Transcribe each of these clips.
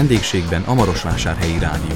vendégségben a Marosvásárhelyi Rádió.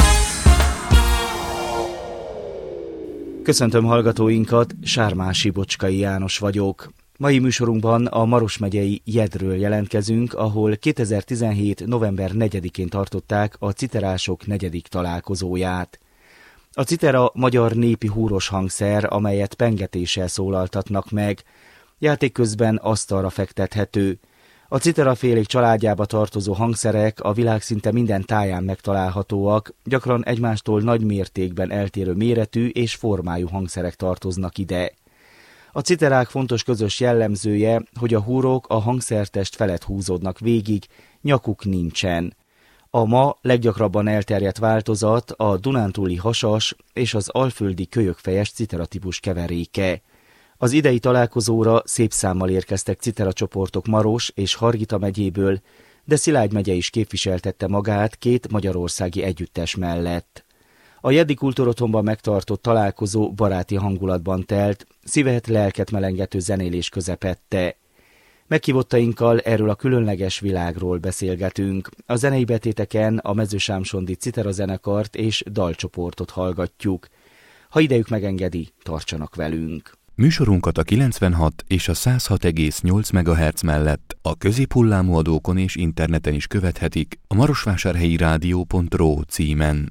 Köszöntöm hallgatóinkat, Sármási Bocskai János vagyok. Mai műsorunkban a Maros megyei Jedről jelentkezünk, ahol 2017. november 4-én tartották a citerások 4. találkozóját. A citera magyar népi húros hangszer, amelyet pengetéssel szólaltatnak meg. Játék közben asztalra fektethető. A citerafélék családjába tartozó hangszerek a világ szinte minden táján megtalálhatóak, gyakran egymástól nagy mértékben eltérő méretű és formájú hangszerek tartoznak ide. A citerák fontos közös jellemzője, hogy a húrok a hangszertest felett húzódnak végig, nyakuk nincsen. A ma leggyakrabban elterjedt változat a dunántúli hasas és az alföldi kölyökfejes citeratípus keveréke. Az idei találkozóra szép számmal érkeztek citeracsoportok Maros és Hargita megyéből, de Szilágy megye is képviseltette magát két magyarországi együttes mellett. A Jeddi Kultúrotthonban megtartott találkozó baráti hangulatban telt, szívet, lelket melengető zenélés közepette. Meghívottainkkal erről a különleges világról beszélgetünk. A zenei betéteken a Mezősámsondi Citerazenekart és dalcsoportot hallgatjuk. Ha idejük megengedi, tartsanak velünk! Műsorunkat a 96 és a 106,8 MHz mellett a középhullámú adókon és interneten is követhetik a marosvásárhelyi rádió.ro címen.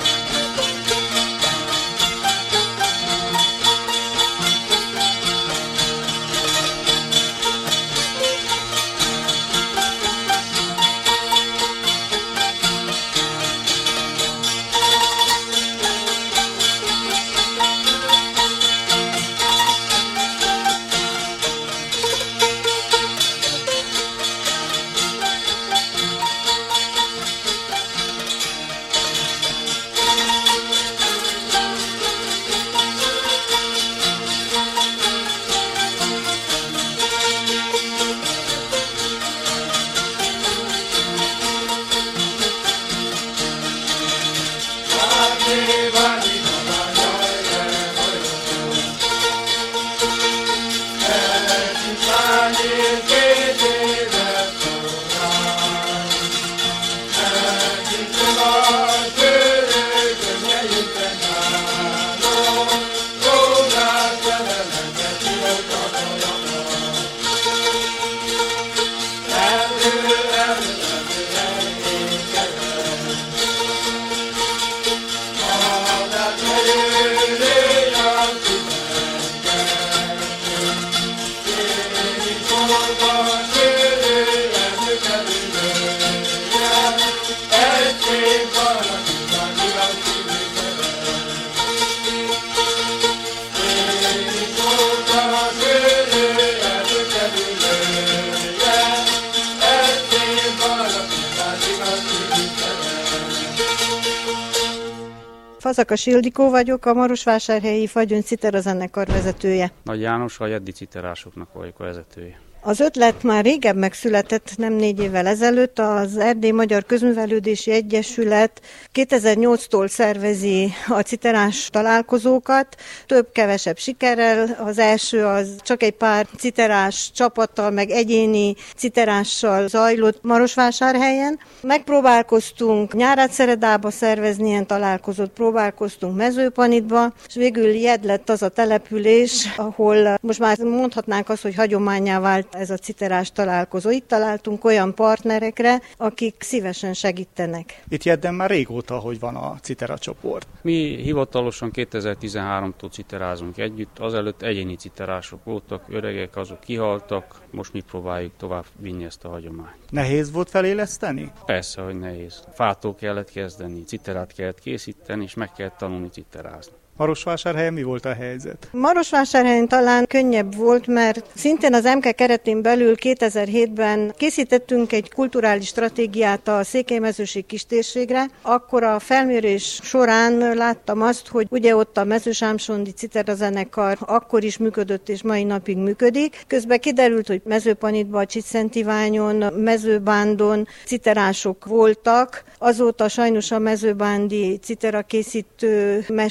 Fazakas Ildikó vagyok, a Marosvásárhelyi Fagyön Citerazenekar vezetője. Nagy János, a Jeddi Citerásoknak vagyok a vezetője. Az ötlet már régebb megszületett, nem 4 évvel ezelőtt. Az Erdély Magyar Közművelődési Egyesület 2008-tól szervezi a citerás találkozókat, több-kevesebb sikerrel. Az első az csak egy pár citerás csapattal, meg egyéni citerással zajlott Marosvásárhelyen. Megpróbálkoztunk Nyárádszeredába szervezni ilyen találkozót, próbálkoztunk Mezőpanitba, és végül Jed lett az a település, ahol most már mondhatnánk azt, hogy hagyománnyá vált ez a citerás találkozó. Itt találtunk olyan partnerekre, akik szívesen segítenek. Itt Jedden már régóta, hogy van a citera csoport. Mi hivatalosan 2013-tól citerázunk együtt, azelőtt egyéni citerások voltak, öregek, azok kihaltak, most mi próbáljuk tovább vinni ezt a hagyományt. Nehéz volt feléleszteni? Persze, hogy nehéz. Fától kellett kezdeni, citerát kellett készíteni, és meg kellett tanulni citerázni. Marosvásárhelyen mi volt a helyzet? Marosvásárhelyen talán könnyebb volt, mert szintén az MK keretén belül 2007-ben készítettünk egy kulturális stratégiát a Székely-mezőség kistérségre. Akkor a felmérés során láttam azt, hogy ugye ott a Mezősámsondi Citerazenekar akkor is működött, és mai napig működik. Közben kiderült, hogy Mezőpanitban, Csicsentiványon, Mezőbándon citerások voltak. Azóta sajnos a mezőbándi citerakészítő mester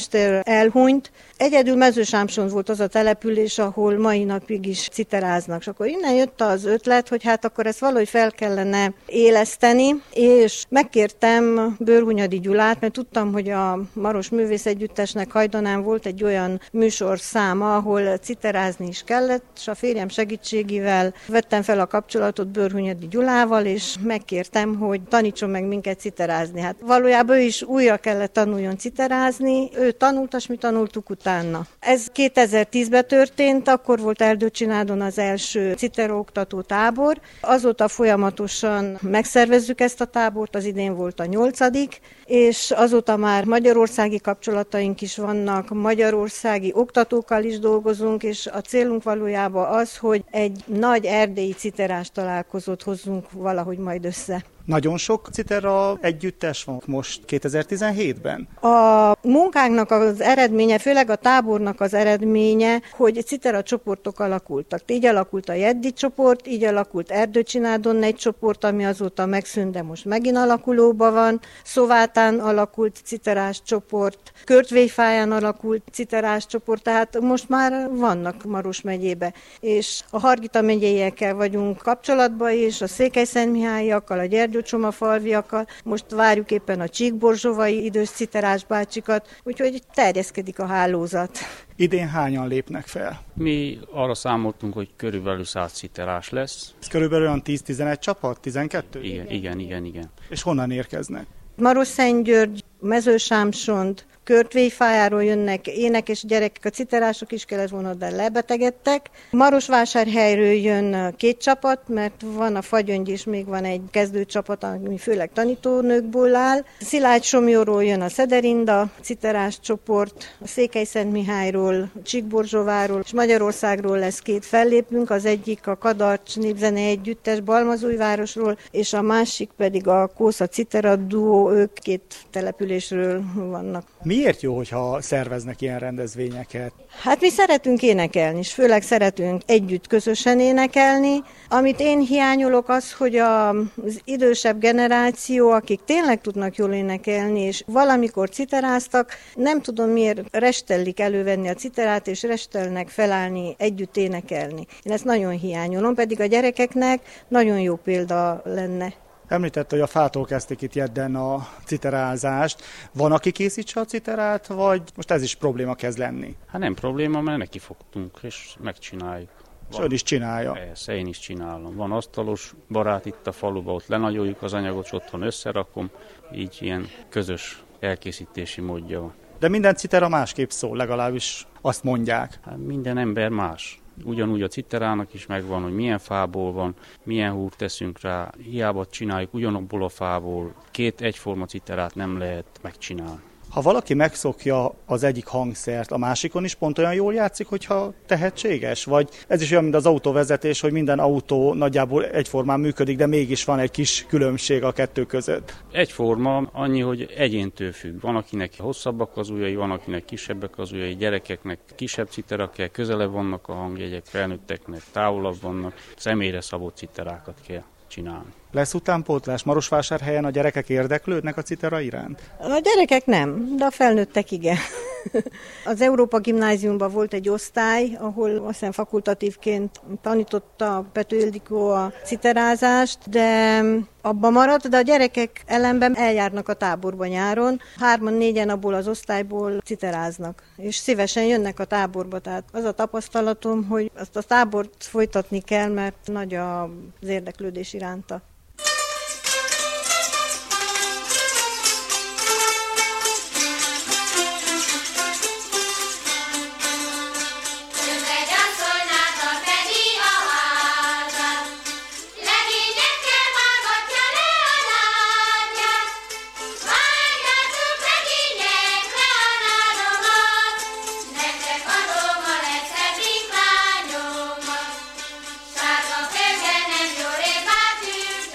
elhunyt. Egyedül Mezősámson volt az a település, ahol mai napig is citeráznak. És akkor innen jött az ötlet, hogy hát akkor ezt valahogy fel kellene éleszteni, és megkértem Bőrhunyadi Gyulát, mert tudtam, hogy a Maros Művészegyüttesnek hajdanán volt egy olyan műsorszáma, ahol citerázni is kellett, és a férjem segítségével vettem fel a kapcsolatot Bőrhunyadi Gyulával, és megkértem, hogy tanítson meg minket citerázni. Hát valójában ő is újra kellett tanuljon citerázni, ő tanult, és mi tanultuk utána. Ez 2010-ben történt, akkor volt Erdőcsinádon az első citeraoktató tábor. Azóta folyamatosan megszervezzük ezt a tábort, az idén volt a 8., és azóta már magyarországi kapcsolataink is vannak, magyarországi oktatókkal is dolgozunk, és a célunk valójában az, hogy egy nagy erdélyi citerás találkozót hozzunk valahogy majd össze. Nagyon sok citera együttes van most 2017-ben? A munkánknak az eredménye, főleg a tábornak az eredménye, hogy citera csoportok alakultak. Így alakult a Jeddi csoport, így alakult Erdőcsinádon egy csoport, ami azóta megszűnt, de most megint alakulóban van. Szovátán alakult citerás csoport, Körtvélyfáján alakult citerás csoport, tehát most már vannak Maros megyébe. És a Hargita megyeiekkel vagyunk kapcsolatban, és a Székelyszentmihályiakkal, a Gyergyócsomafalviakkal, most várjuk éppen a csíkborzsovai idős citerás bácsikat, úgyhogy terjeszkedik a hálózat. Idén hányan lépnek fel? Mi arra számoltunk, hogy körülbelül 100 citerás lesz. Ez körülbelül olyan 10-11 csapat? 12? Igen. És honnan érkeznek? Marosszentgyörgy, Mezősámsond, Körtvélyfájáról jönnek énekes gyerekek, a citerások is kellett volna, de lebetegedtek. Marosvásárhelyről jön 2 csapat, mert van a Fagyöngy, és még van egy kezdőcsapat, ami főleg tanítónőkből áll. Szilágysomlyóról jön a Szederinda citerás csoport, a Székelyszentmihályról, Csíkborzsováról, és Magyarországról lesz 2 fellépünk, az egyik a Kadarcs Népzene Együttes Balmazújvárosról, és a másik pedig a Kósza Citera Duó, ők 2 településről vannak. Miért jó, hogyha szerveznek ilyen rendezvényeket? Hát mi szeretünk énekelni, és főleg szeretünk együtt közösen énekelni. Amit én hiányolok az, hogy az idősebb generáció, akik tényleg tudnak jól énekelni, és valamikor citeráztak, nem tudom miért restellik elővenni a citerát, és restelnek felállni, együtt énekelni. Én ezt nagyon hiányolom, pedig a gyerekeknek nagyon jó példa lenne. Említette, hogy a fától kezdték itt Jedden a citerázást. Van, aki készítse a citerát, vagy most ez is probléma kezd lenni? Hát nem probléma, mert nekifogtunk, és megcsináljuk. És ön is csinálja? Persze, én is csinálom. Van asztalos barát itt a faluban, ott lenagyoljuk az anyagot, és otthon összerakom. Így ilyen közös elkészítési módja van. De minden citera másképp szól, legalábbis azt mondják. Hát minden ember más. Ugyanúgy a citerának is megvan, hogy milyen fából van, milyen húrt teszünk rá. Hiába csináljuk ugyanabból a fából. 2 egyforma citerát nem lehet megcsinálni. Ha valaki megszokja az egyik hangszert, a másikon is pont olyan jól játszik, hogyha tehetséges? Vagy ez is olyan, mint az autóvezetés, hogy minden autó nagyjából egyformán működik, de mégis van egy kis különbség a 2 között? Egyforma, annyi, hogy egyéntől függ. Van, akinek hosszabbak az ujjai, van, akinek kisebbek az ujjai, gyerekeknek kisebb citera kell, közelebb vannak a hangjegyek, felnőtteknek távolabb vannak, személyre szabott citerákat kell csinálni. Lesz utánpótlás? Marosvásárhelyen a gyerekek érdeklődnek a citera iránt? A gyerekek nem, de a felnőttek igen. Az Európa Gimnáziumban volt egy osztály, ahol azt hiszem fakultatívként tanította Pető Ildikó a citerázást, de abban maradt, de a gyerekek ellenben eljárnak a táborba nyáron. 3-4 abból az osztályból citeráznak, és szívesen jönnek a táborba. Tehát az a tapasztalatom, hogy azt a tábort folytatni kell, mert nagy az érdeklődés iránta. Sárga földben nem jó rébát ül,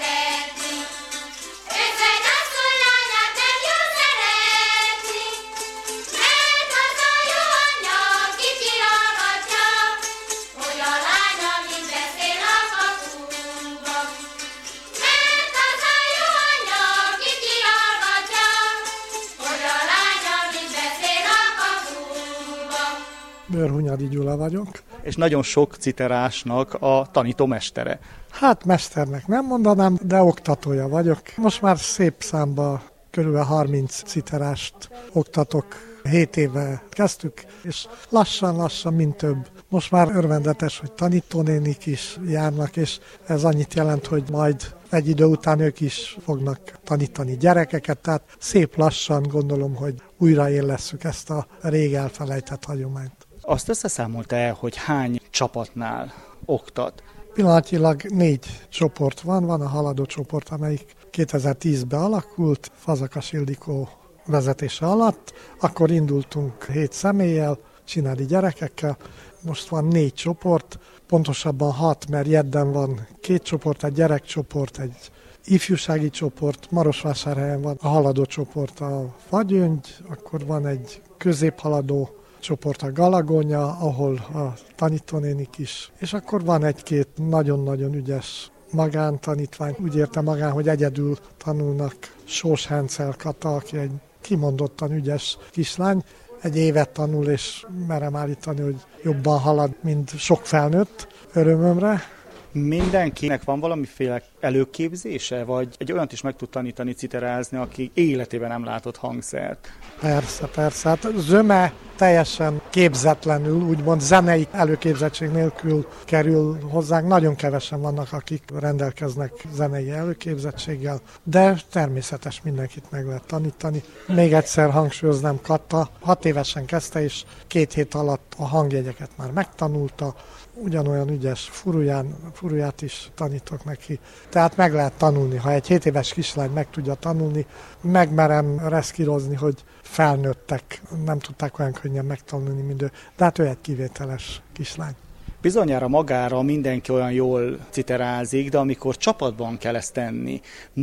Őrhunyadi Gyula vagyok. És nagyon sok citerásnak a tanítómestere. Hát mesternek nem mondanám, de oktatója vagyok. Most már szép számba körülbelül 30 citerást oktatok. 7 éve kezdtük, és lassan, mint több. Most már örvendetes, hogy tanítónénik is járnak, és ez annyit jelent, hogy majd egy idő után ők is fognak tanítani gyerekeket, tehát szép lassan gondolom, hogy újraélesszük ezt a rég elfelejtett hagyományt. Azt összeszámolta-e, hogy hány csapatnál oktat? Pillanatilag 4 csoport van a haladó csoport, amelyik 2010-ben alakult, Fazakas Ildikó vezetése alatt, akkor indultunk 7 személlyel, csinádi gyerekekkel, most van 4 csoport, pontosabban 6, mert Jedden van 2 csoport, egy gyerekcsoport, egy ifjúsági csoport, Marosvásárhelyen van a haladó csoport, a Fagyöngy, akkor van egy középhaladó csoport, a Galagonya, ahol a tanítónénik is, és akkor van egy-két nagyon-nagyon ügyes magántanítvány, úgy érte magán, hogy egyedül tanulnak. Sós Hencel Kata, aki egy kimondottan ügyes kislány, egy évet tanul, és merem állítani, hogy jobban halad, mint sok felnőtt, örömömre. Mindenkinek van valamiféle előképzése, vagy egy olyant is meg tud tanítani citerázni, aki életében nem látott hangszert? Persze. Hát zöme teljesen képzetlenül, úgymond zenei előképzettség nélkül kerül hozzánk. Nagyon kevesen vannak, akik rendelkeznek zenei előképzettséggel, de természetes, mindenkit meg lehet tanítani. Még egyszer hangsúlyoznám, Kata 6 évesen kezdte, és 2 hét alatt a hangjegyeket már megtanulta. Ugyanolyan ügyes furuját is tanítok neki. Tehát meg lehet tanulni. Ha egy 7 éves kislány meg tudja tanulni, megmerem reszkírozni, hogy felnőttek nem tudták olyan könnyen megtanulni, mint ő. De hát ő egy kivételes kislány. Bizonyára magára mindenki olyan jól citerázik, de amikor csapatban kell ezt tenni,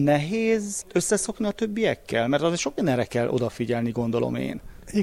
nehéz összeszokni a többiekkel? Mert azért sok mindenre kell odafigyelni, gondolom én.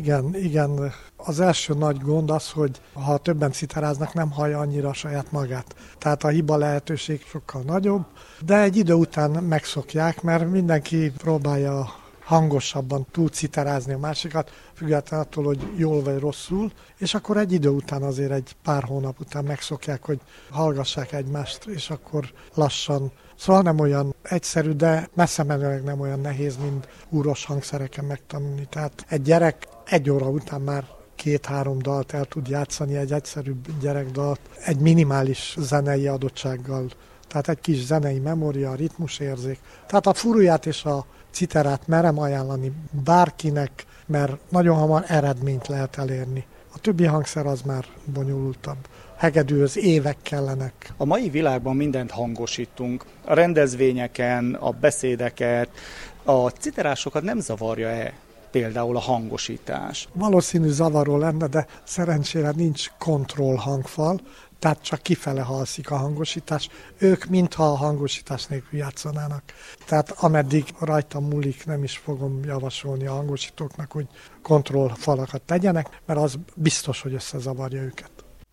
Igen. Az első nagy gond az, hogy ha többen citeráznak, nem hallja annyira a saját magát. Tehát a hiba lehetőség sokkal nagyobb, de egy idő után megszokják, mert mindenki próbálja hangosabban tud citerázni a másikat, függetlenül attól, hogy jól vagy rosszul, és akkor egy idő után azért egy pár hónap után megszokják, hogy hallgassák egymást, és akkor lassan. Szóval nem olyan egyszerű, de messze menőleg nem olyan nehéz, mint úros hangszereken megtanulni. Tehát egy gyerek 1 óra után már 2-3 dalt el tud játszani, egy egyszerűbb gyerekdalt, egy minimális zenei adottsággal. Tehát egy kis zenei memória, ritmusérzék. Tehát a furuját és a citerát merem ajánlani bárkinek, mert nagyon hamar eredményt lehet elérni. A többi hangszer az már bonyolultabb. Hegedűhöz évek kellenek. A mai világban mindent hangosítunk. A rendezvényeken, a beszédeket, a citerásokat nem zavarja-e például a hangosítás? Valószínű zavaró lenne, de szerencsére nincs kontrollhangfal, tehát csak kifele halszik a hangosítás. Ők mintha a hangosítás nélkül játszanának. Tehát ameddig rajtam múlik, nem is fogom javasolni a hangosítóknak, hogy kontrollfalakat tegyenek, mert az biztos, hogy összezavarja őket.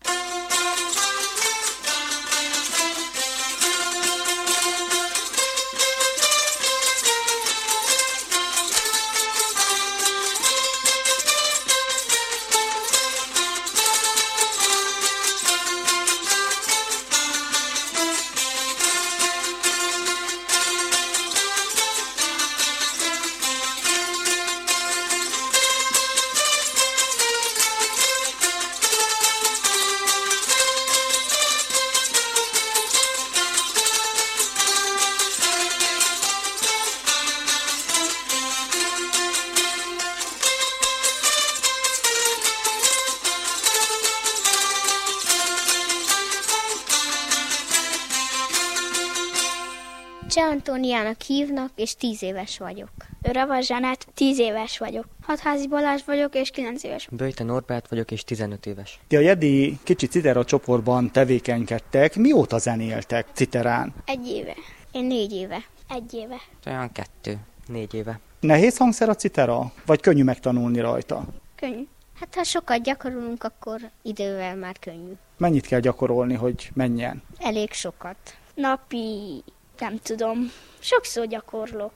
Cseh Antóniának hívnak, és 10 éves vagyok. Rava Zsanát, 10 éves vagyok. Hatházi Balázs vagyok, és 9 éves. Böjte Norbert vagyok, és 15 éves. Ti a Jeddi kicsi citera csoportban tevékenykedtek. Mióta zenéltek citerán? 1 éve. Én 4 éve. 1 éve. Olyan 4 éve. Nehéz hangszer a citera? Vagy könnyű megtanulni rajta? Könnyű. Hát ha sokat gyakorolunk, akkor idővel már könnyű. Mennyit kell gyakorolni, hogy menjen? Elég sokat. Napi, nem tudom, sokszor gyakorlok.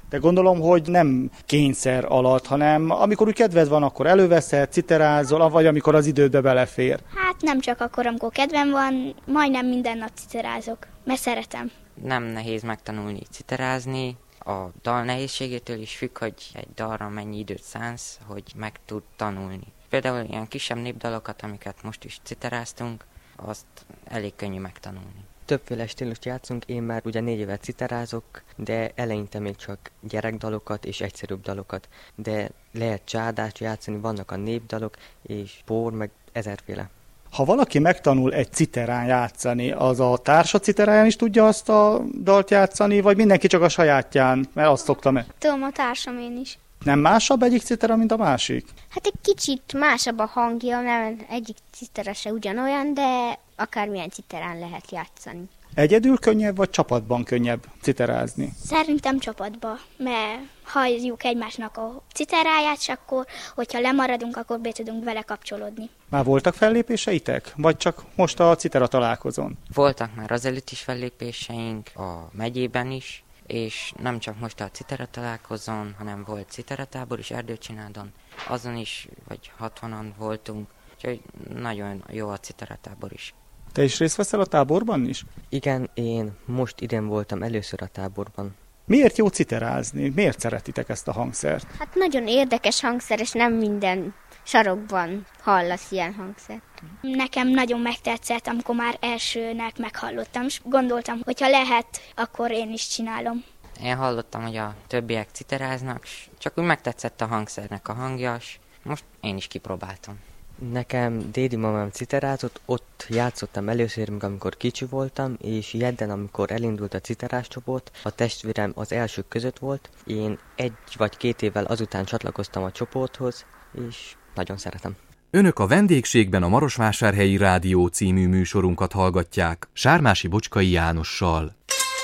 De gondolom, hogy nem kényszer alatt, hanem amikor úgy kedved van, akkor előveszed, citerázol, vagy amikor az idődbe belefér. Hát nem csak akkor, amikor kedvem van, majdnem minden nap citerázok, mert szeretem. Nem nehéz megtanulni citerázni. A dal nehézségétől is függ, hogy egy dalra mennyi időt szánsz, hogy meg tud tanulni. Például ilyen kisebb népdalokat, amiket most is citeráztunk, azt elég könnyű megtanulni. Többféle stílust játszunk, én már ugye 4 évet citerázok, de eleinte még csak gyerekdalokat és egyszerűbb dalokat. De lehet csádást játszani, vannak a népdalok és bor, meg ezerféle. Ha valaki megtanul egy citerán játszani, az a társa citeráján is tudja azt a dalt játszani, vagy mindenki csak a sajátján, mert azt szoktam. Tudom, a társam én is. Nem másabb egyik citera, mint a másik? Hát egy kicsit másabb a hangja, nem egyik citera se ugyanolyan, de akármilyen citerán lehet játszani. Egyedül könnyebb, vagy csapatban könnyebb citerázni? Szerintem csapatba, mert halljuk egymásnak a citeráját, és akkor, hogyha lemaradunk, akkor be tudunk vele kapcsolódni. Már voltak fellépéseitek? Vagy csak most a citera találkozón? Voltak már azelőtt is fellépéseink, a megyében is, és nem csak most a citera találkozón, hanem volt citeratábor is Erdőcsinádon, azon is, vagy 60-an voltunk, úgyhogy nagyon jó a citeratábor is. Te is részt veszel a táborban is? Igen, én most idén voltam először a táborban. Miért jó citerázni? Miért szeretitek ezt a hangszert? Hát nagyon érdekes hangszer, és nem minden sarokban hallasz ilyen hangszert. Nekem nagyon megtetszett, amikor már elsőnek meghallottam, és gondoltam, hogy ha lehet, akkor én is csinálom. Én hallottam, hogy a többiek citeráznak, csak úgy megtetszett a hangszernek a hangja, és most én is kipróbáltam. Nekem dédi mamám citerázott, ott játszottam először, amikor kicsi voltam, és jedden, amikor elindult a citeráscsoport, a testvérem az elsők között volt. Én 1 vagy 2 évvel azután csatlakoztam a csoporthoz, és nagyon szeretem. Önök a vendégségben a Marosvásárhelyi Rádió című műsorunkat hallgatják Sármási Bocskai Jánossal.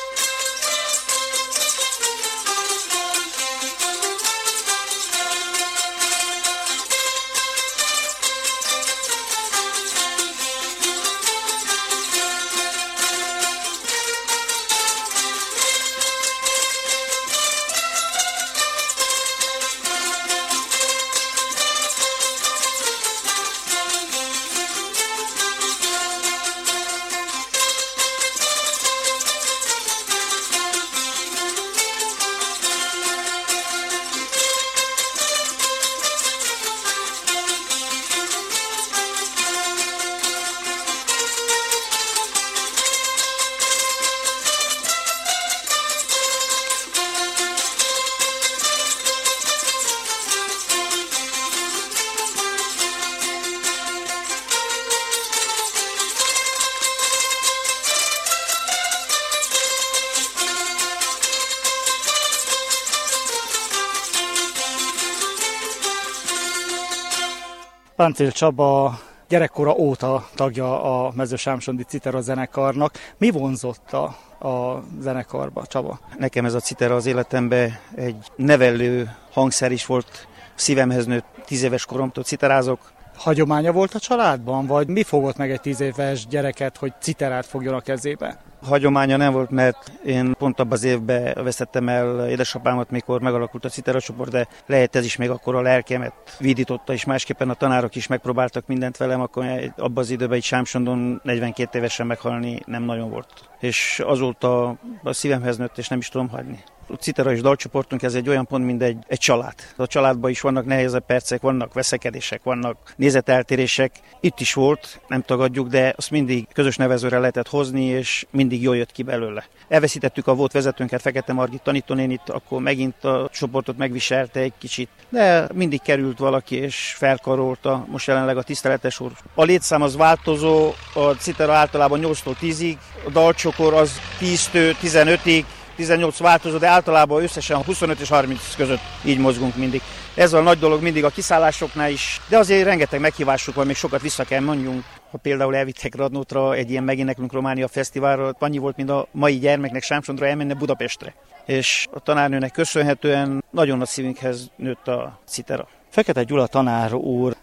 Páncél Csaba gyerekkora óta tagja a Mezősámsondi Citera zenekarnak. Mi vonzott a zenekarba, Csaba? Nekem ez a citera az életemben egy nevelő hangszer is volt. Szívemhez nőtt, 10 éves koromtól citerázok. Hagyománya volt a családban, vagy mi fogott meg egy 10 éves gyereket, hogy citerát fogjon a kezébe? Hagyománya nem volt, mert én pont abban az évben vesztettem el édesapámat, mikor megalakult a citeracsoport, de lehet ez is még akkor a lelkemet vidította, és másképpen a tanárok is megpróbáltak mindent velem, akkor abban az időben egy Sámsondon 42 évesen meghalni nem nagyon volt. És azóta a szívemhez nőtt, és nem is tudom hagyni. A citera és dalcsoportunk ez egy olyan pont, mint egy család. A családban is vannak nehezebb percek, vannak veszekedések, vannak nézeteltérések. Itt is volt, nem tagadjuk, de azt mindig közös nevezőre lehetett hozni, és mindig jól jött ki belőle. Elveszítettük a volt vezetőnket, Fekete Margit tanítónénit, akkor megint a csoportot megviselte egy kicsit, de mindig került valaki és felkarolta, most jelenleg a tiszteletes úr. A létszám az változó, a citera általában 8-tól 10-ig, a dalcsokor az 10-től 15-ig, 18 változó, de általában összesen 25 és 30 között így mozgunk mindig. Ez a nagy dolog mindig a kiszállásoknál is, de azért rengeteg meghívásuk van, még sokat vissza kell mondjunk. Ha például elvittek Radnótra egy ilyen Megéneklünk Románia fesztiválra, annyi volt, mint a mai gyermeknek Sámsondra elmenne Budapestre. És a tanárnőnek köszönhetően nagyon nagy szívünkhez nőtt a citera. Fekete Gyula tanár úr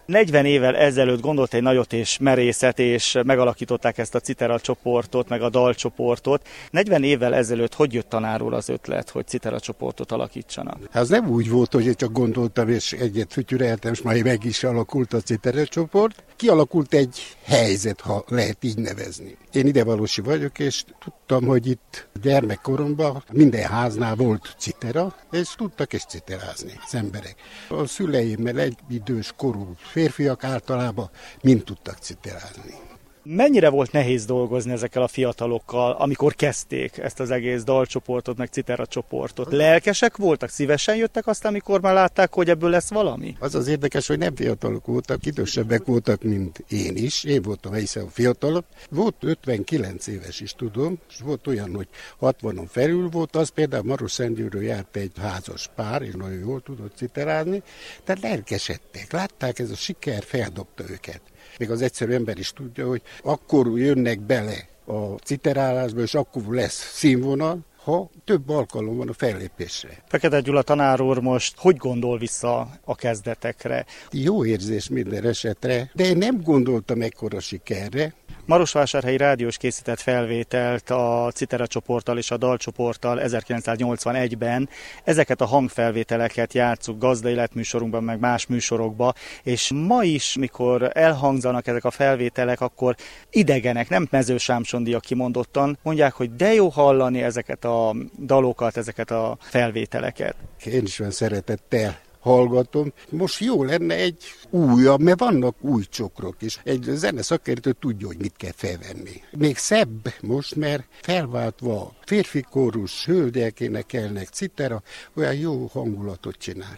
40 évvel ezelőtt gondolt egy nagyot és merészet, és megalakították ezt a Citera csoportot, meg a dalcsoportot. 40 évvel ezelőtt hogy jött tanárról az ötlet, hogy Citera csoportot alakítsanak? Hát az nem úgy volt, hogy én csak gondoltam, és egyet fütyüreltem, és majd meg is alakult a Citera csoport. Kialakult egy helyzet, ha lehet így nevezni. Én idevalósi vagyok, és tudtam, hogy itt gyermekkoromban minden háznál volt citera, és tudtak is citerázni az emberek. A szüleimmel egy idős korú férfiak általában mind tudtak citerázni. Mennyire volt nehéz dolgozni ezekkel a fiatalokkal, amikor kezdték ezt az egész dalcsoportot, meg Citera csoportot? Lelkesek voltak, szívesen jöttek aztán, amikor már látták, hogy ebből lesz valami? Az az érdekes, hogy nem fiatalok voltak, idősebbek voltak, mint én is. Én voltam egészen fiatalabb. Volt 59 éves is, tudom, és volt olyan, hogy 60-on felül volt, az például Marosszentgyőrről járt egy házas pár, és nagyon jól tudott citerázni, tehát lelkesedtek, látták, ez a siker feldobta őket. Még az egyszerű ember is tudja, hogy akkor jönnek bele a citerálásba, és akkor lesz színvonal, ha több alkalom van a fellépésre. Fekete Gyula tanár úr most hogy gondol vissza a kezdetekre? Jó érzés minden esetre, de én nem gondoltam ekkora sikerre. Marosvásárhelyi rádiós készített felvételt a Citera csoporttal és a dalcsoporttal 1981-ben. Ezeket a hangfelvételeket játsszuk gazdaéletműsorunkban, meg más műsorokban, és ma is, mikor elhangzanak ezek a felvételek, akkor idegenek, nem mezősámsondiak kimondottan, mondják, hogy de jó hallani ezeket a dalokat, ezeket a felvételeket. Én is olyan szeretettel hallgatom. Most jó lenne egy újabb, mert vannak új csokrok is. Egy zeneszakértő tudja, hogy mit kell felvenni. Még szebb most, mert felváltva férfi kórus, hölgyek énekelnek, citera, olyan jó hangulatot csinál.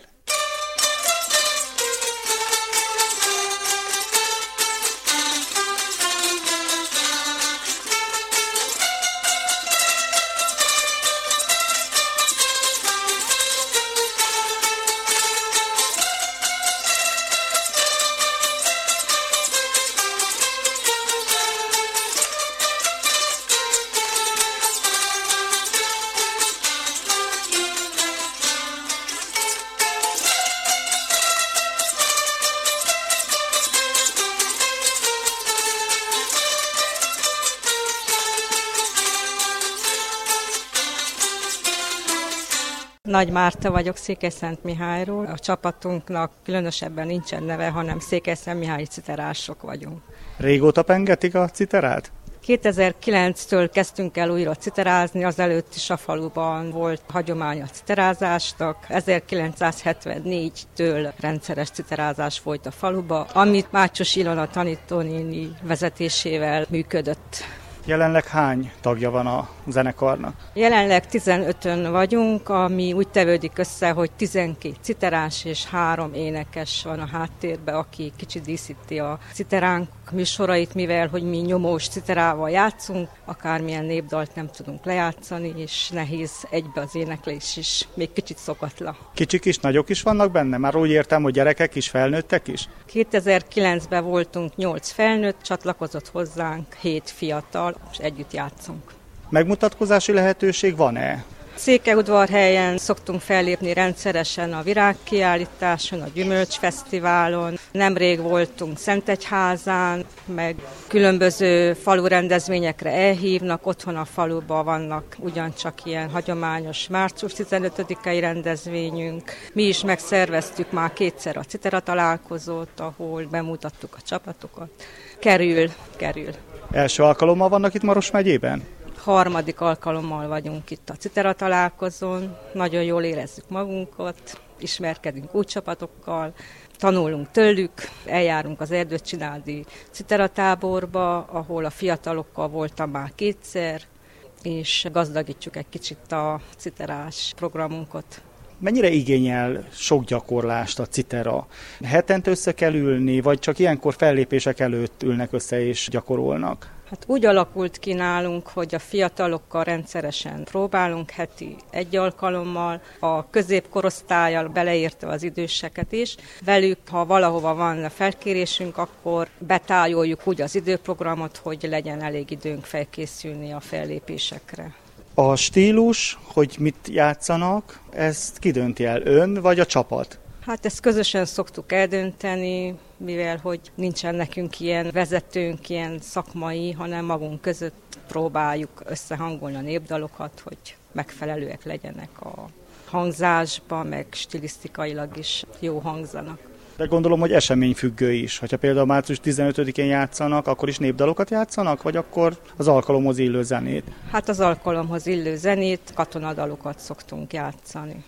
Nagy Márta vagyok Székelyszentmihályról. A csapatunknak különösebben nincsen neve, hanem Székelyszentmihályi citerások vagyunk. Régóta pengetik a citerát? 2009-től kezdtünk el újra citerázni, azelőtt is a faluban volt hagyomány a citerázásnak. 1974-től rendszeres citerázás folyt a faluba, amit Mácsos Ilona tanítónéni vezetésével működött. Jelenleg hány tagja van a zenekarnak? Jelenleg 15-ön vagyunk, ami úgy tevődik össze, hogy 12 citerás és 3 énekes van a háttérben, aki kicsit díszíti a citeránk műsorait, mivel hogy mi nyomós citerával játszunk, akármilyen népdalt nem tudunk lejátszani, és nehéz egybe az éneklés is, még kicsit szokatlan. Kicsik is, nagyok is vannak benne? Már úgy értem, hogy gyerekek is, felnőttek is? 2009-ben voltunk 8 felnőtt, csatlakozott hozzánk 7 fiatal, és együtt játszunk. Megmutatkozási lehetőség van-e? Székelyudvarhelyen szoktunk fellépni rendszeresen a virágkiállításon, a gyümölcsfesztiválon. Nemrég voltunk Szentegyházán, meg különböző falu rendezvényekre elhívnak. Otthon a faluban vannak ugyancsak ilyen hagyományos március 15-i rendezvényünk. Mi is megszerveztük már 2-szer a Citera találkozót, ahol bemutattuk a csapatokat. Kerül. Első alkalommal vannak itt Maros megyében? 3. alkalommal vagyunk itt a Citera találkozón, nagyon jól érezzük magunkat, ismerkedünk új csapatokkal, tanulunk tőlük, eljárunk az Erdőcsinádi Citera táborba, ahol a fiatalokkal voltam már 2-szer, és gazdagítjuk egy kicsit a citerás programunkat. Mennyire igényel sok gyakorlást a citera? Hetente össze kell ülni, vagy csak ilyenkor fellépések előtt ülnek össze és gyakorolnak? Hát úgy alakult ki nálunk, hogy a fiatalokkal rendszeresen próbálunk heti 1 alkalommal, a középkorosztállyal beleértve az időseket is. Velük, ha valahova van felkérésünk, akkor betájoljuk úgy az időprogramot, hogy legyen elég időnk felkészülni a fellépésekre. A stílus, hogy mit játszanak, ezt ki dönti el, ön vagy a csapat? Hát ezt közösen szoktuk eldönteni, mivel hogy nincsen nekünk ilyen vezetőnk, ilyen szakmai, hanem magunk között próbáljuk összehangolni a népdalokat, hogy megfelelőek legyenek a hangzásba, meg stilisztikailag is jó hangzanak. De gondolom, hogy eseményfüggő is. Ha például március 15-én játszanak, akkor is népdalokat játszanak, vagy akkor az alkalomhoz illő zenét? Hát az alkalomhoz illő zenét, katonadalokat szoktunk játszani.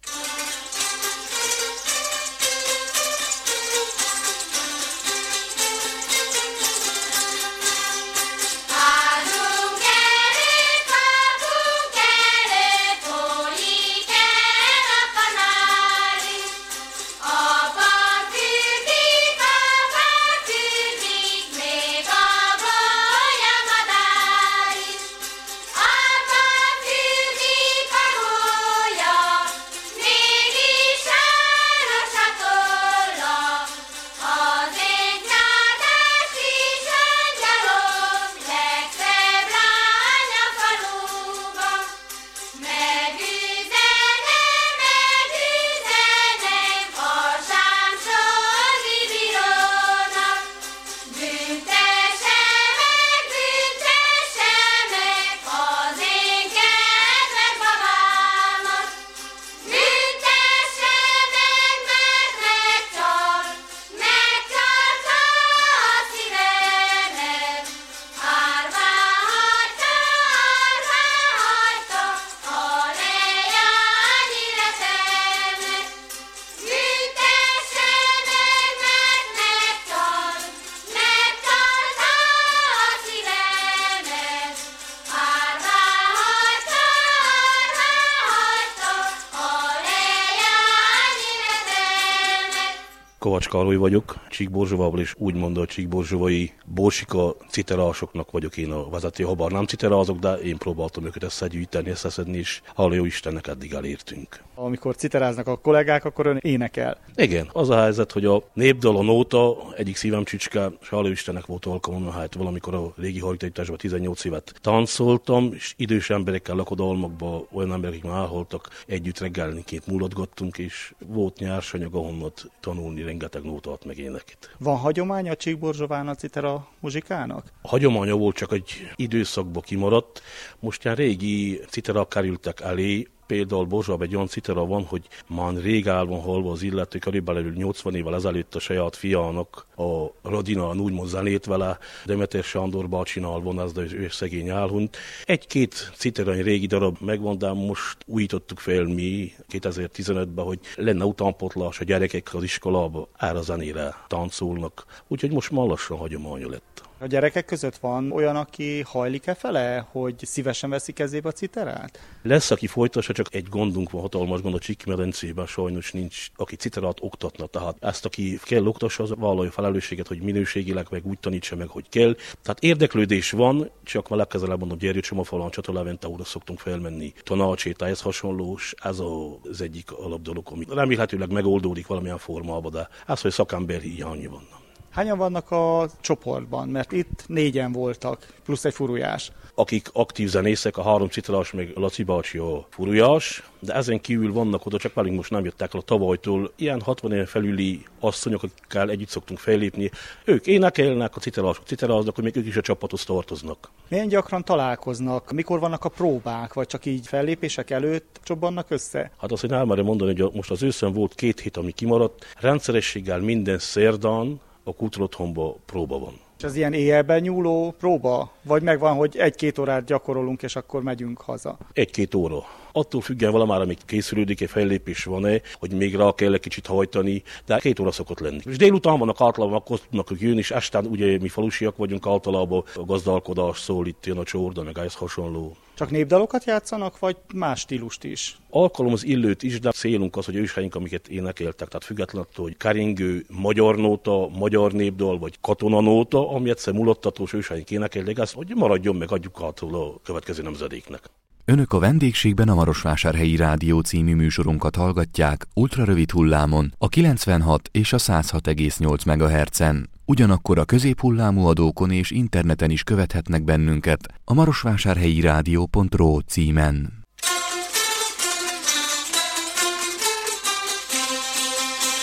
Kovács Károly vagyok, Csíkborzsóvából, és úgymond a csíkborzsóvai borsika citerásoknak vagyok én a vezető, ha bár nem citerázok, de én próbáltam őket összegyűjteni, összeszedni, és hála jó Istennek eddig elértünk. Amikor citeráznak a kollégák, akkor ön énekel. Igen, az a helyzet, hogy a népdal, a nóta egyik szívem csücske, és hála jó Istennek volt alkalom, hát valamikor a régi hajtításban 18 évet táncoltam, és idős emberekkel lakodalmakban, olyan emberek, akik már elhaltak, együtt reggelinként mulatgattunk, és volt nyersanyag, ahonnat tanulni rengeteg nótát meg éneket. Van hagyománya a Csíkborzsóván a citera muzsikának? A hagyománya volt, csak egy időszakba kimaradt. Most ilyen régi citerák kerültek elé. Például Borzsóvában egy olyan citera van, hogy már rég el van halva az illető, körülbelül 80 évvel ezelőtt a saját fiának a Radinán úgymond zenét vele, Demeter Sándor bácsinál van, ez az ő szegény elhunyt. Egy-két citera, egy régi darab megvan, de most újítottuk fel mi 2015-ben, hogy lenne utánpótlás a gyerekek az iskolába, erre a zenére táncolnak. Úgyhogy most már lassan hagyománya lett. A gyerekek között van olyan, aki hajlik-e fele, hogy szívesen veszi kezébe a citerát? Lesz, aki folytassa, csak egy gondunk van, hatalmas gond a Csík-medencében, sajnos nincs, aki citerát oktatna. Tehát ezt, aki kell oktassa, az vállalja felelősséget, hogy minőségileg meg úgy tanítsa meg, hogy kell. Tehát érdeklődés van, csak már legközelebb mondom, Gyergyőcsomafalán Csatalávente óra szoktunk felmenni. Tanácsét, ez hasonlós, ez az egyik alapdolog, ami remélhetőleg megoldódik valamilyen formában, de ez, hogy szakember hiány van. Hányan vannak a csoportban? Mert itt 4-en voltak, plusz egy furujás. Akik aktív zenészek, a 3 citerás, meg Laci bácsi a furujás, de ezen kívül vannak oda, csak velünk most nem jöttek el a tavalytól, ilyen 60 éven felüli asszonyok, akikkel együtt szoktunk fellépni. Ők énekelnek, a citerások citeráznak, hogy még ők is a csapathoz tartoznak. Milyen gyakran találkoznak? Mikor vannak a próbák, vagy csak így fellépések előtt csobbannak össze? Hát azt, hogy elmerem mondani, hogy most az őszön volt 2 hét, ami kimaradt, rendszerességgel minden szerdán a Kultúrotthonban próba van. És az ilyen éjjelben nyúló próba? Vagy megvan, hogy 1-2 órát gyakorolunk, és akkor megyünk haza? 1-2 óra. Attól függően valamára még készülődik-e, fellépés van-e, hogy még rá kell kicsit hajtani, de 2 óra szokott lenni. És délután vannak általában, akkor tudnak jönni, és están ugye mi falusiak vagyunk, általában a gazdálkodás szól, itt jön a csorda, meg ez hasonló. Csak népdalokat játszanak, vagy más stílust is? Alkalom az illőt is, de célunk az, hogy ősheink, amiket énekeltek, tehát függetlenül attól, hogy keringő, magyar nóta, magyar népdal, vagy katonanóta, ami egyszer mulattatós ősheink énekelték, azt, hogy maradjon meg, adjuk hátul a következő nemzedéknek. Önök a vendégségben a Marosvásárhelyi Rádió című műsorunkat hallgatják ultrarövid hullámon, a 96 és a 106,8 MHz-en. Ugyanakkor a középhullámú adókon és interneten is követhetnek bennünket a marosvásárhelyirádió.ro címen.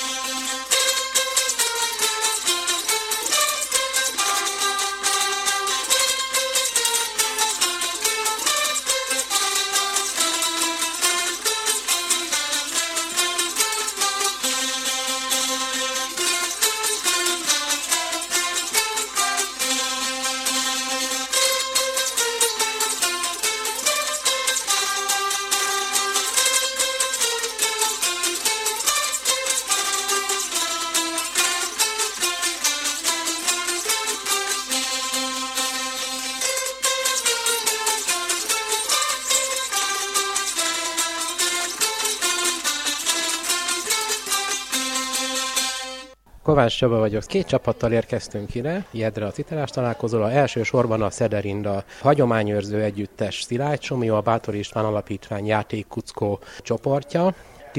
Kovács Csaba vagyok. 2 csapattal érkeztünk ide, Jedre a citerás találkozóra. Elsősorban a Szederinda hagyományőrző együttes Szilágy Somlyó, a Báthori István Alapítvány játékkuckó csoportja.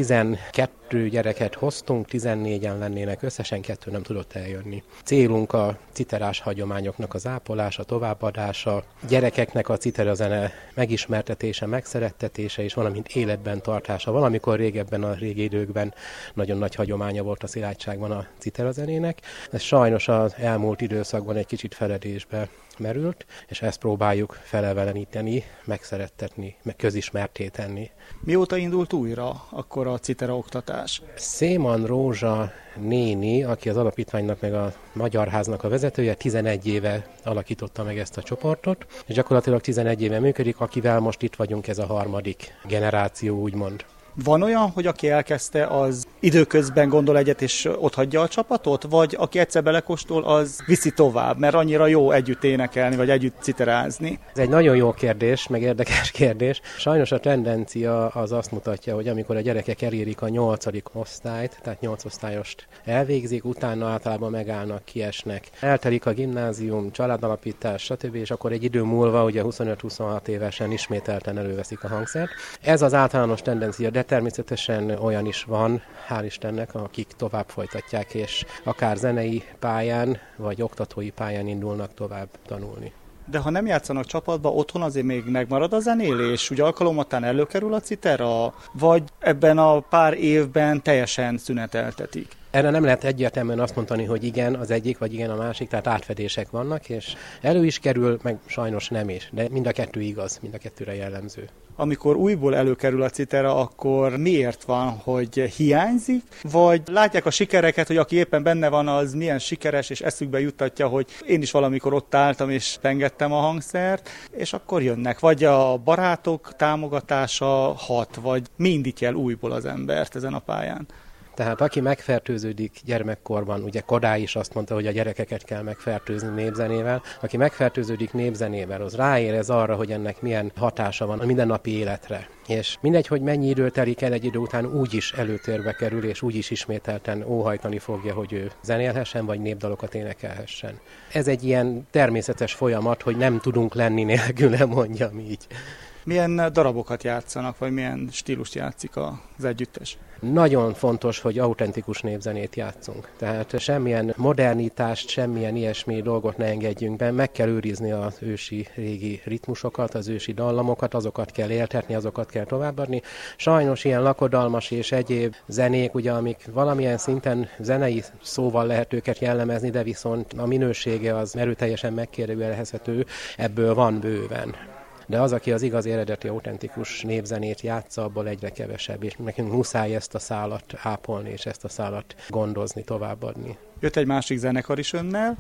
12 gyereket hoztunk, 14-en lennének, összesen 2 nem tudott eljönni. Célunk a citerás hagyományoknak az ápolása, továbbadása, gyerekeknek a citerazene megismertetése, megszerettetése és valamint életben tartása. Valamikor régebben, a régi időkben nagyon nagy hagyománya volt a szilágyságban a citerazenének. Ez sajnos az elmúlt időszakban egy kicsit feledésbe merült, és ezt próbáljuk feleleveníteni, megszerettetni, meg közismertté tenni. Mióta indult újra akkor a citera oktatás? Széman Rózsa néni, aki az alapítványnak meg a Magyar Háznak a vezetője, 11 éve alakította meg ezt a csoportot, és gyakorlatilag 11 éve működik, akivel most itt vagyunk, ez a 3. generáció, úgymond. Van olyan, hogy aki elkezdte, az időközben gondol egyet, és otthagyja a csapatot? Vagy aki egyszer belekóstol, az viszi tovább, mert annyira jó együtt énekelni, vagy együtt citerázni? Ez egy nagyon jó kérdés, meg érdekes kérdés. Sajnos a tendencia az azt mutatja, hogy amikor a gyerekek elérik a 8. osztályt, tehát 8 osztályost elvégzik, utána általában megállnak, kiesnek. Eltelik a gimnázium, családalapítás, stb., és akkor egy idő múlva, ugye 25-26 évesen ismételten előveszik a hangszert. Ez az általános tendencia, de természetesen olyan is van, hál' Istennek, akik tovább folytatják, és akár zenei pályán, vagy oktatói pályán indulnak tovább tanulni. De ha nem játszanak csapatba, otthon azért még megmarad a zenélés? Ugye alkalomattán előkerül a citera? Vagy ebben a pár évben teljesen szüneteltetik? Erre nem lehet egyértelműen azt mondani, hogy igen az egyik, vagy igen a másik, tehát átfedések vannak, és elő is kerül, meg sajnos nem is, de mind a 2 igaz, mind a 2-re jellemző. Amikor újból előkerül a citera, akkor miért van, hogy hiányzik? Vagy látják a sikereket, hogy aki éppen benne van, az milyen sikeres, és eszükbe juttatja, hogy én is valamikor ott álltam, és pengettem a hangszert, és akkor jönnek. Vagy a barátok támogatása hat, vagy mi indítja el újból az embert ezen a pályán? Tehát aki megfertőződik gyermekkorban, ugye Kodály is azt mondta, hogy a gyerekeket kell megfertőzni népzenével, aki megfertőződik népzenével, az ráérez arra, hogy ennek milyen hatása van a mindennapi életre. És mindegy, hogy mennyi idő telik el, egy idő után úgy is előtérbe kerül, és úgy is ismételten óhajtani fogja, hogy ő zenélhessen, vagy népdalokat énekelhessen. Ez egy ilyen természetes folyamat, hogy nem tudunk lenni nélküle, mondjam így. Milyen darabokat játszanak, vagy milyen stílust játszik az együttes? Nagyon fontos, hogy autentikus népzenét játszunk. Tehát semmilyen modernitást, semmilyen ilyesmi dolgot ne engedjünk be. Meg kell őrizni az ősi régi ritmusokat, az ősi dallamokat, azokat kell éltetni, azokat kell továbbadni. Sajnos ilyen lakodalmas és egyéb zenék, ugye, amik valamilyen szinten zenei szóval lehet őket jellemezni, de viszont a minősége az erőteljesen megkérdőjelezhető, ebből van bőven. De az, aki az igazi eredeti autentikus népzenét játsza, abból egyre kevesebb, és nekünk muszáj ezt a szálat ápolni, és ezt a szálat gondozni, továbbadni. Jött egy másik zenekar is önnel?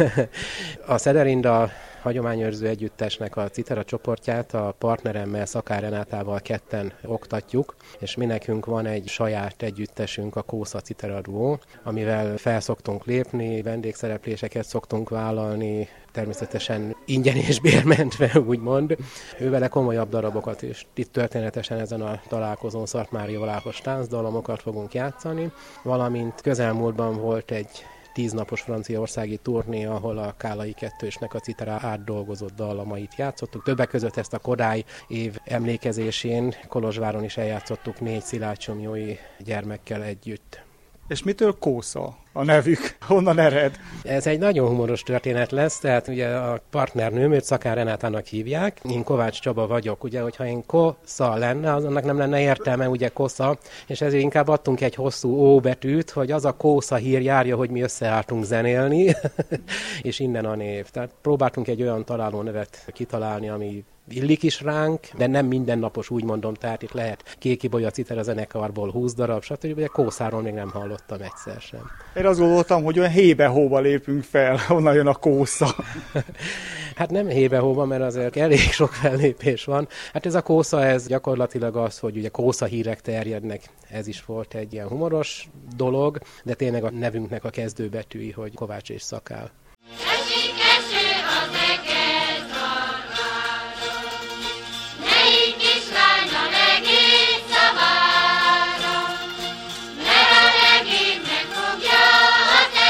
A Szederinda hagyományőrző együttesnek a citera csoportját a partneremmel, Szakár Renátával 2-en oktatjuk, és mi nekünk van egy saját együttesünk, a Kósza Citera Duó, amivel felszoktunk lépni, vendégszerepléseket szoktunk vállalni, természetesen ingyen és bérmentve, úgymond. Ővele komolyabb darabokat is. Itt történetesen ezen a találkozón Szatmári Valáhos táncdalomokat fogunk játszani, valamint közelmúltban volt egy 10 napos franciaországi turné, ahol a Kálai Kettősnek a citera átdolgozott dallamait játszottuk. Többek között ezt a Kodály év emlékezésén Kolozsváron is eljátszottuk 4 szilágysomlyói gyermekkel együtt. És mitől Kósza a nevük? Honnan ered? Ez egy nagyon humoros történet lesz, tehát ugye a partnernőm, őt Szakár Renátának hívják, én Kovács Csaba vagyok, ugye, hogyha én Kosza lenne, annak nem lenne értelme, ugye Kosza, és ezért inkább adtunk egy hosszú ó betűt, hogy az a Kósza hír járja, hogy mi összeálltunk zenélni, és innen a név. Tehát próbáltunk egy olyan találó nevet kitalálni, ami illik is ránk, de nem mindennapos, úgy mondom, tehát itt lehet Kékibolya citera zenekarból 20 darab, stb. De Kószáról még nem hallottam egyszer sem. Én azt gondoltam, hogy olyan hébe-hóba lépünk fel, onnan jön a Kósza. Hát nem hébe-hóba, mert azért elég sok fellépés van. Hát ez a Kósza, ez gyakorlatilag az, hogy ugye Kósza hírek terjednek. Ez is volt egy ilyen humoros dolog, de tényleg a nevünknek a kezdőbetűi, hogy Kovács és Szakál. Megfogja a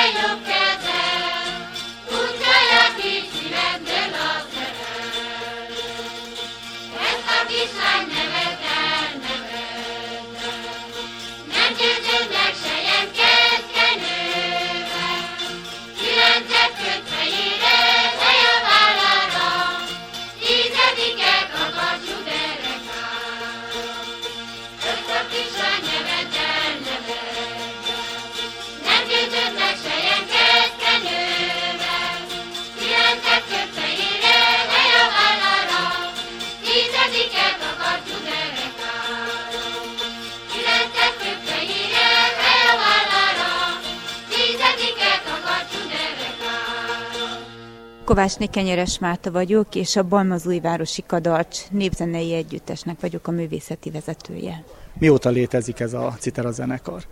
Kovácsné Kenyeres Márta vagyok, és a Balmazújvárosi Kadarcs népzenei együttesnek vagyok a művészeti vezetője. Mióta létezik ez a Citera zenekar?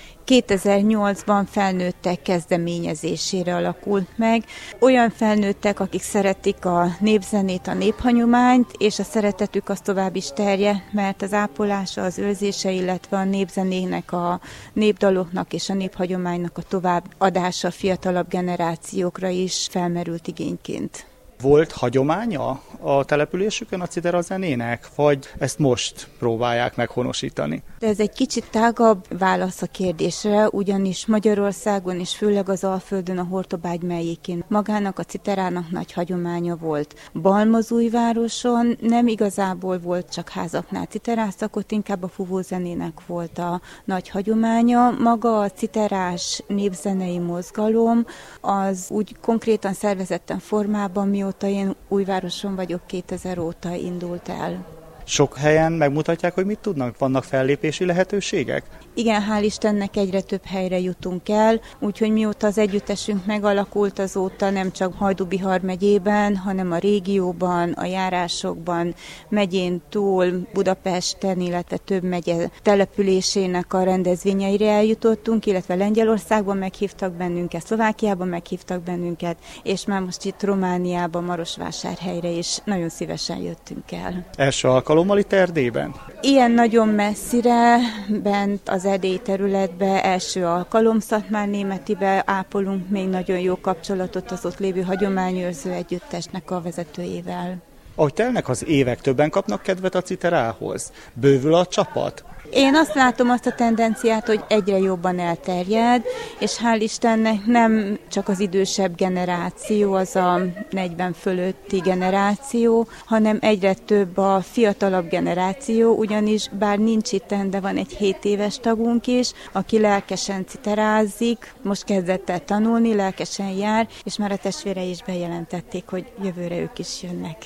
2008-ban felnőttek kezdeményezésére alakult meg. Olyan felnőttek, akik szeretik a népzenét, a néphagyományt, és a szeretetük az tovább is terjed, mert az ápolása, az őrzése, illetve a népzenének, a népdaloknak és a néphagyománynak a továbbadása fiatalabb generációkra is felmerült igényként. Volt hagyománya a településükön a Citera zenének, vagy ezt most próbálják meghonosítani? De ez egy kicsit tágabb válasz a kérdésre, ugyanis Magyarországon és főleg az Alföldön, a Hortobágy mellékén magának a citerának nagy hagyománya volt. Balmazújvároson nem igazából volt csak házaknál citeráztak, ott inkább a fúvózenének volt a nagy hagyománya. Maga a citerás népzenei mozgalom az úgy konkrétan szervezetten formában, mióta én Újvároson vagyok, 2000 óta indult el. Sok helyen megmutatják, hogy mit tudnak? Vannak fellépési lehetőségek? Igen, hál' Istennek egyre több helyre jutunk el, úgyhogy mióta az együttesünk megalakult, azóta nem csak Hajdú-Bihar megyében, hanem a régióban, a járásokban, megyén túl, Budapesten, illetve több megye településének a rendezvényeire eljutottunk, illetve Lengyelországban meghívtak bennünket, Szlovákiában meghívtak bennünket, és már most itt Romániában, Marosvásárhelyre is nagyon szívesen jöttünk el. Első alkalommal itt Erdélyben? Ilyen nagyon messzire, bent az erdélyi területbe első alkalom, Szatmárnémetibe ápolunk még nagyon jó kapcsolatot az ott lévő hagyományőrző együttesnek a vezetőjével. Ahogy telnek az évek, többen kapnak kedvet a citerához? Bővül a csapat? Én azt látom azt a tendenciát, hogy egyre jobban elterjed, és hál' Istennek nem csak az idősebb generáció, az a 40 fölötti generáció, hanem egyre több a fiatalabb generáció, ugyanis bár nincs itten, de van egy 7 éves tagunk is, aki lelkesen citerázik, most kezdett el tanulni, lelkesen jár, és már a testvérei is bejelentették, hogy jövőre ők is jönnek.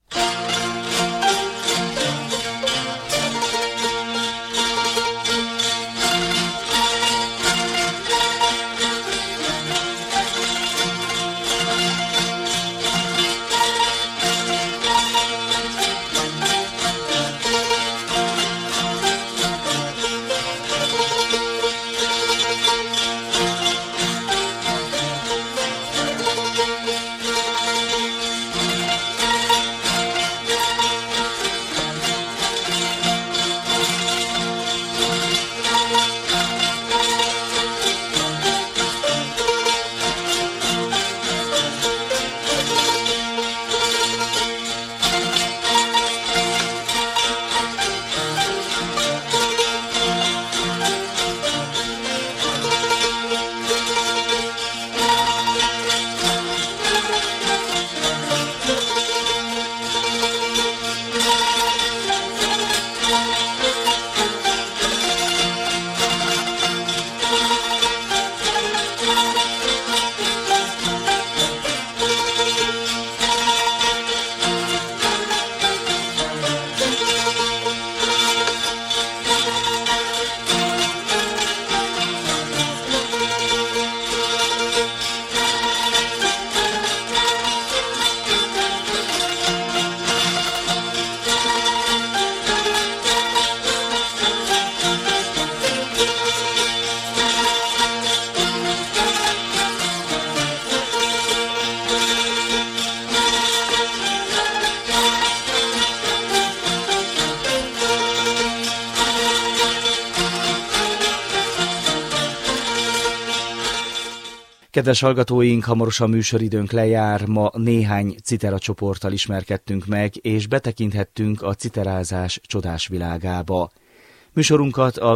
Kedves hallgatóink, hamarosan műsoridőnk lejár, ma néhány citera csoporttal ismerkedtünk meg, és betekinthettünk a citerázás csodás világába. Műsorunkat a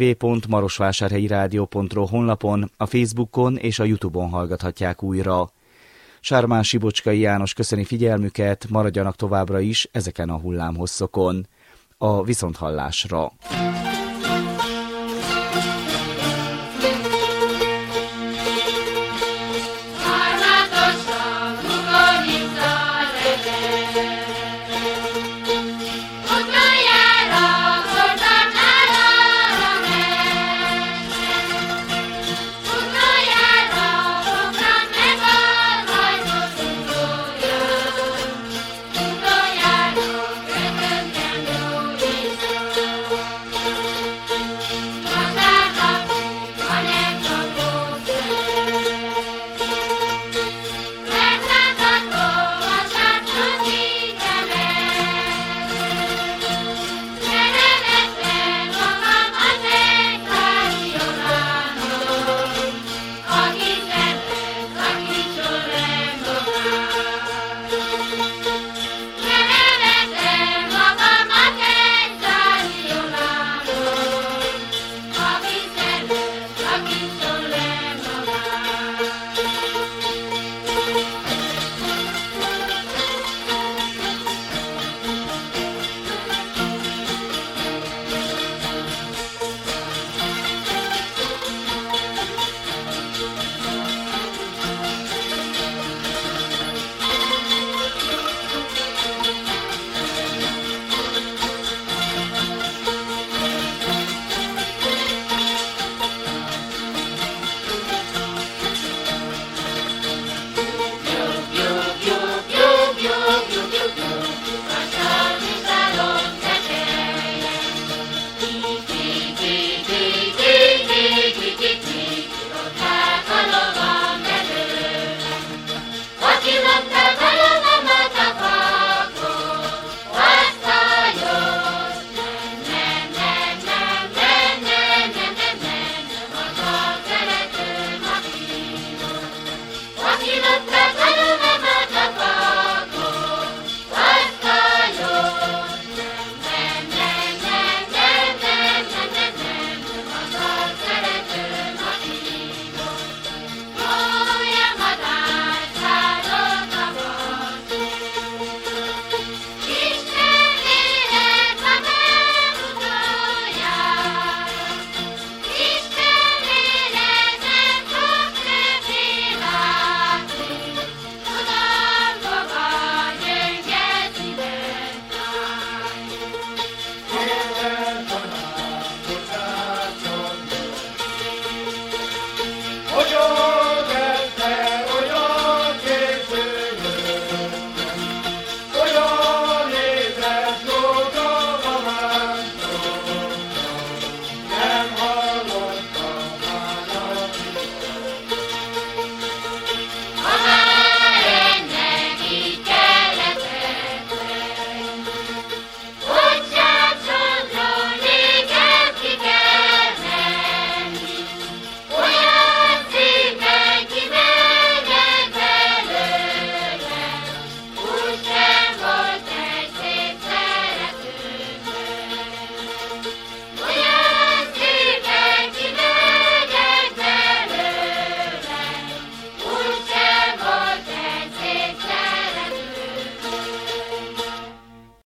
www.marosvásárhelyirádió.ro honlapon, a Facebookon és a YouTube-on hallgathatják újra. Sármán Sibocskai János köszöni figyelmüket, maradjanak továbbra is ezeken a hullámhosszokon. A viszonthallásra!